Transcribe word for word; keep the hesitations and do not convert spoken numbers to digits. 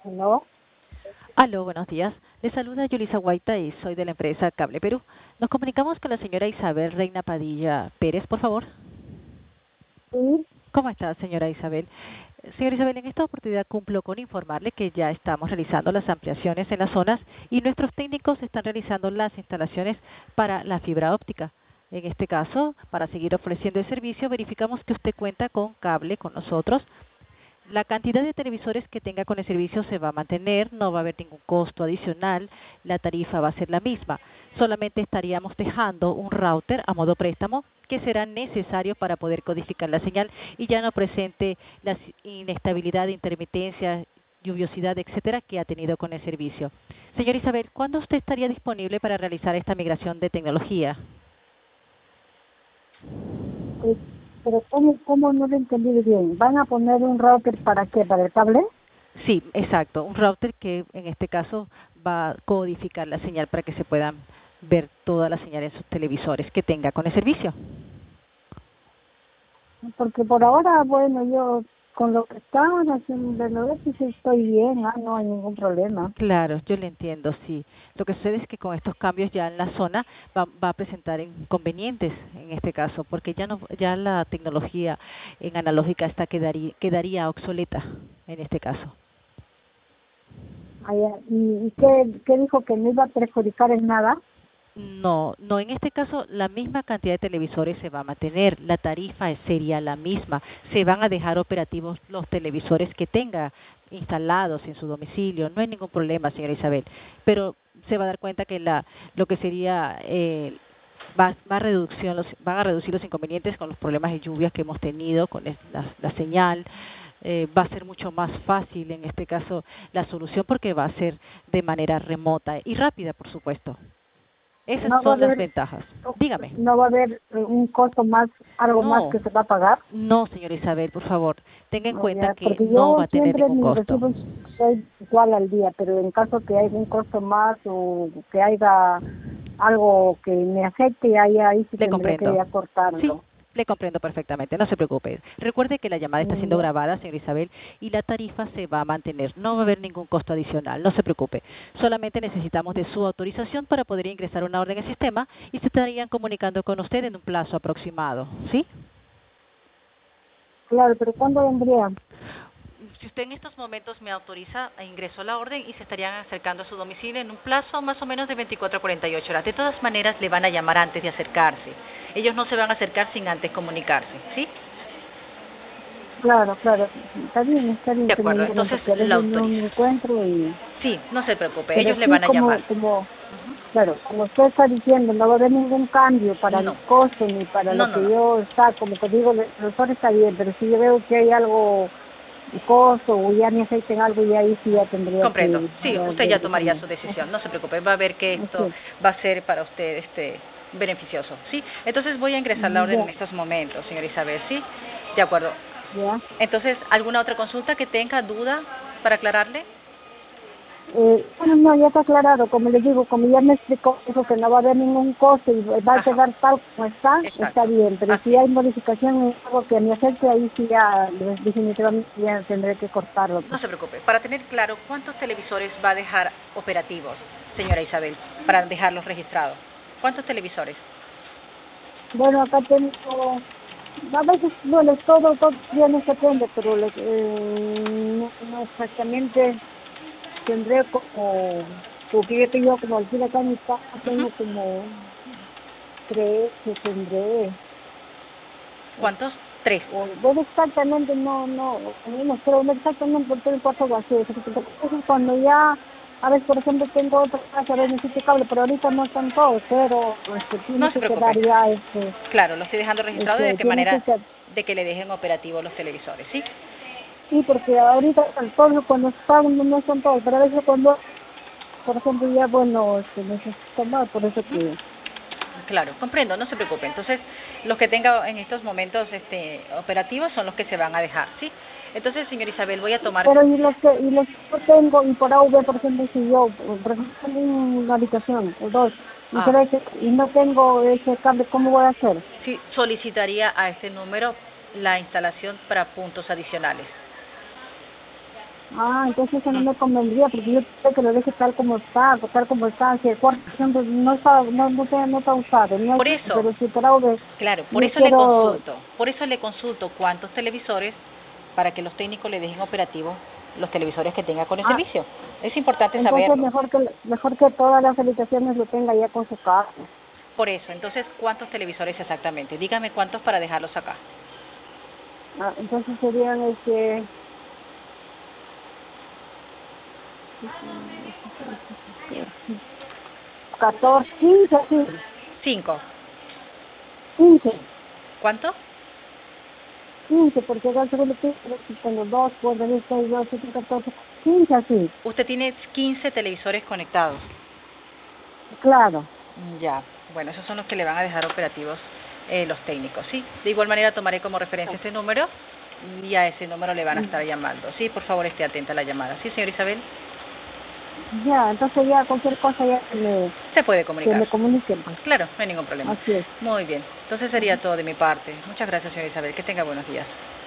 ¿No? Aló, buenos días. Le saluda Yulisa Guaita y soy de la empresa Cable Perú. Nos comunicamos con la señora Isabel Reina Padilla Pérez, por favor. Sí, ¿Cómo está, señora Isabel? Señora Isabel, en esta oportunidad cumplo con informarle que ya estamos realizando las ampliaciones en las zonas y nuestros técnicos están realizando las instalaciones para la fibra óptica. En este caso, para seguir ofreciendo el servicio, verificamos que usted cuenta con cable con nosotros. La cantidad de televisores que tenga con el servicio se va a mantener, no va a haber ningún costo adicional, la tarifa va a ser la misma. Solamente estaríamos dejando un router a modo préstamo que será necesario para poder codificar la señal y ya no presente la inestabilidad, intermitencia, lluviosidad, etcétera, que ha tenido con el servicio. Señor Isabel, ¿cuándo usted estaría disponible para realizar esta migración de tecnología? pues, pero ¿cómo, cómo no lo entendí bien? ¿Van a poner un router para qué? ¿Para el cable? Sí, exacto. Un router que en este caso va a codificar la señal para que se puedan ver todas las señales en sus televisores que tenga con el servicio. Porque por ahora, bueno, yo con lo que estaban haciendo de lo pues estoy bien, ah, no hay ningún problema. Claro, yo le entiendo, sí. Lo que sucede es que con estos cambios ya en la zona va, va a presentar inconvenientes en este caso, porque ya no, ya la tecnología en analógica está quedaría, quedaría obsoleta en este caso. Ah, ya. ¿Y, y qué, qué dijo? ¿Que no iba a perjudicar en nada? No, no, en este caso la misma cantidad de televisores se va a mantener, la tarifa sería la misma, se van a dejar operativos los televisores que tenga instalados en su domicilio, no hay ningún problema, señora Isabel, pero se va a dar cuenta que la, lo que sería, eh, va, va a reducción, los, van a reducir los inconvenientes con los problemas de lluvias que hemos tenido, con la, la señal, eh, va a ser mucho más fácil en este caso la solución porque va a ser de manera remota y rápida, por supuesto. Esas No va a son las haber, ventajas. Dígame. no va a haber eh, un costo más, algo más No, que se va a pagar. no, señora Isabel, por favor, tenga en Oh, cuenta ya, que porque no va yo a tener siempre ningún mis costo. recibos soy igual al día, pero en caso que haya un costo más o que haya algo que me afecte, ahí, ahí sí Le tendría que comprendo. Sí, acortarlo. le comprendo perfectamente, no se preocupe. Recuerde que la llamada está Mm, siendo ya. grabada, señora Isabel, y la tarifa se va a mantener. No va a haber ningún costo adicional, no se preocupe. Solamente necesitamos de su autorización para poder ingresar una orden al sistema y se estarían comunicando con usted en un plazo aproximado, ¿sí? Claro, pero ¿cuándo vendría? Si usted en estos momentos me autoriza, ingreso la orden y se estarían acercando a su domicilio en un plazo más o menos de veinticuatro a cuarenta y ocho horas. De todas maneras, le van a llamar antes de acercarse. Ellos no se van a acercar sin antes comunicarse, ¿sí? Claro, claro, está bien, está bien De que me acuerdo, llamen entonces porque a la veces no autorizo. me encuentro y... Sí, no se preocupe, Pero ellos le sí, van a llamar. como, como, claro, como usted está diciendo, no va a haber ningún cambio para No, el costo ni para no, lo no, que no. yo está, como te digo, el profesor está bien, pero si yo veo que hay algo costo o ya necesiten algo y ahí sí ya tendría Comprendo. que Sí, ya usted ya ver qué tomaría cambiar. su decisión. No se preocupe, va a ver que esto Ok, va a ser para usted este beneficioso, ¿sí? Entonces voy a ingresar la orden en ya, estos momentos, señora Isabel, ¿sí? De acuerdo. ya. Entonces, ¿alguna otra consulta que tenga, duda para aclararle? Eh, bueno, no, ya está aclarado, como les digo, como ya me explicó, dijo que no va a haber ningún costo y va a Ajá, quedar tal como está, está exacto. bien, pero si Así es. hay modificación, algo que me afecte, ahí sí ya, definitivamente ya tendré que cortarlo. No Pues. se preocupe. Para tener claro, ¿cuántos televisores va a dejar operativos, señora Isabel, para dejarlos registrados? ¿Cuántos televisores? Bueno, acá tengo, a veces, bueno, todo, todo ya no se aprende, pero le- eh, no, no exactamente tendré como, porque yo tengo como aquí acá en mi casa, Ujú. tengo como tres que tendré, ¿Cuántos? Tres. o bueno, exactamente, no, no, no, pero no exactamente por todo el cuarto vacío, eso es cuando ya, a veces, por ejemplo, tengo otra casa, a veces necesito cable, pero ahorita no están todos, pero este, tiene No se que quedar preocupe. ya, este, Claro, lo estoy dejando registrado de este, qué tiene que manera quedar. de que le dejen operativos los televisores, ¿sí? Sí, porque ahorita todos cuando están no son todos, pero a veces cuando, por ejemplo, ya bueno, este, necesito más, por eso Ujú. que... Claro, comprendo, no se preocupe. Entonces, los que tenga en estos momentos este, operativos son los que se van a dejar, ¿sí? Entonces, señor Isabel, voy a tomar... Pero y los que, y los que yo tengo, y por A V, por ejemplo, si yo, por ejemplo, tengo una habitación, o dos, y Ah, creo que, y no tengo ese cable, ¿cómo voy a hacer? sí, solicitaría a este número la instalación para puntos adicionales. Ah, entonces eso no me convendría, porque yo creo que lo deje tal como está, tal como está, si el cuarto siempre no está, no, no, está- no está usado, no hay, Por eso, pero si por algo, claro, por yo eso le quiero, consulto, por eso le consulto cuántos televisores para que los técnicos le dejen operativos los televisores que tenga con el ah, servicio. Es importante entonces saberlo. mejor que, mejor que todas las habitaciones lo tenga ya con su casa. Por eso, entonces, ¿cuántos televisores exactamente? Dígame cuántos para dejarlos acá. Ah, entonces serían este, catorce, quince, sí, Cinco. quince. ¿Cuánto? quince, porque acá el segundo piso tengo dos, cuatro, diez, seis, doce, trece, catorce, quince así, Usted tiene quince televisores conectados. claro. Mm, Ya, bueno, esos son los que le van a dejar operativos eh, los técnicos, ¿sí? De igual manera tomaré como referencia este número y a ese número le van a estar llamando. Sí, por favor, esté atenta a la llamada. ¿Sí, señor Isabel? Ya, entonces ya cualquier cosa ya que me, Se puede que comunicar. me comuniquen, pues. Claro, no hay ningún problema. Así es. Muy bien, entonces sería todo de mi parte. Muchas gracias, señor Isabel. Que tenga buenos días.